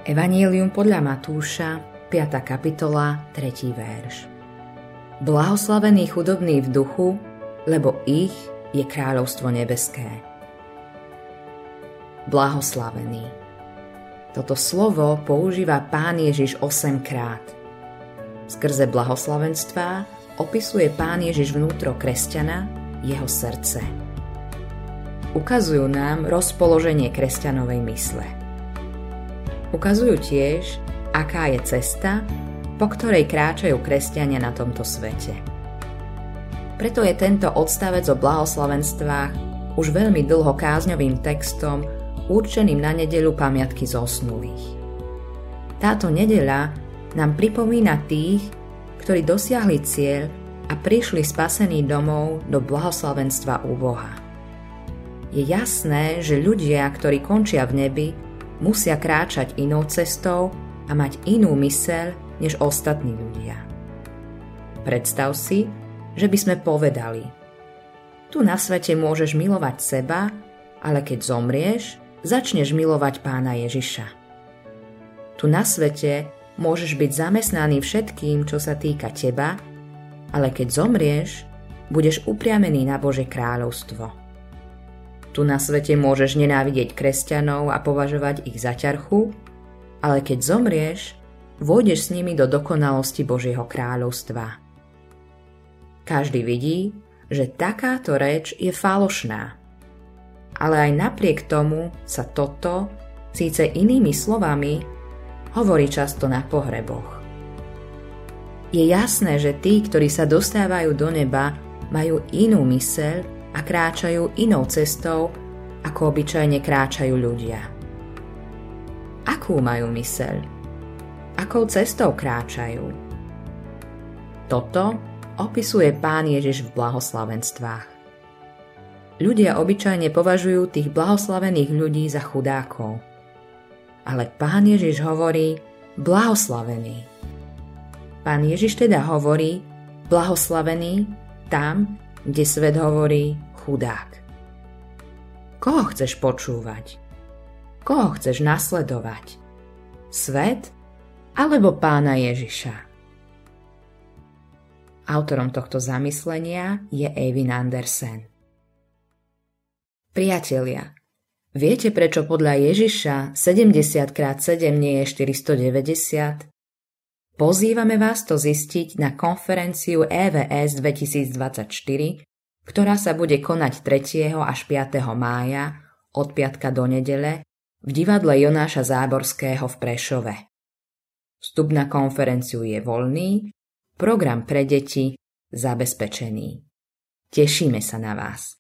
Evanjelium podľa Matúša, 5. kapitola, 3. verš. Blahoslavení chudobní v duchu, lebo ich je kráľovstvo nebeské. Blahoslavený. Toto slovo používa Pán Ježiš 8-krát. Skrze blahoslavenstvá opisuje Pán Ježiš vnútro kresťana, jeho srdce. Ukazujú nám rozpoloženie kresťanovej mysle. Ukazujú tiež, aká je cesta, po ktorej kráčajú kresťania na tomto svete. Preto je tento odstavec o blahoslavenstvách už veľmi dlho kázňovým textom určeným na nedeľu pamiatky zosnulých. Táto nedeľa nám pripomína tých, ktorí dosiahli cieľ a prišli spasení domov do blahoslavenstva u Boha. Je jasné, že ľudia, ktorí končia v nebi, musia kráčať inou cestou a mať inú myseľ než ostatní ľudia. Predstav si, že by sme povedali: tu na svete môžeš milovať seba, ale keď zomrieš, začneš milovať Pána Ježiša. Tu na svete môžeš byť zamestnaný všetkým, čo sa týka teba, ale keď zomrieš, budeš upriamený na Božie kráľovstvo. Tu na svete môžeš nenávidieť kresťanov a považovať ich za ťarchu, ale keď zomrieš, vôjdeš s nimi do dokonalosti Božieho kráľovstva. Každý vidí, že takáto reč je falošná. Ale aj napriek tomu sa toto, síce inými slovami, hovorí často na pohreboch. Je jasné, že tí, ktorí sa dostávajú do neba, majú inú myseľ a kráčajú inou cestou, ako obyčajne kráčajú ľudia. Akú majú myseľ? Akou cestou kráčajú? Toto opisuje Pán Ježiš v blahoslavenstvách. Ľudia obyčajne považujú tých blahoslavených ľudí za chudákov. Ale Pán Ježiš hovorí blahoslavený. Pán Ježiš teda hovorí blahoslavený tam, kde svet hovorí chudák. Koho chceš počúvať? Koho chceš nasledovať? Svet alebo Pána Ježiša? Autorom tohto zamyslenia je Eivin Andersen. Priatelia, viete, prečo podľa Ježiša 70x7 nie je 490? Pozývame vás to zistiť na konferenciu EVS 2024, ktorá sa bude konať 3. až 5. mája od piatka do nedele v divadle Jonáša Záborského v Prešove. Vstup na konferenciu je voľný, program pre deti zabezpečený. Tešíme sa na vás.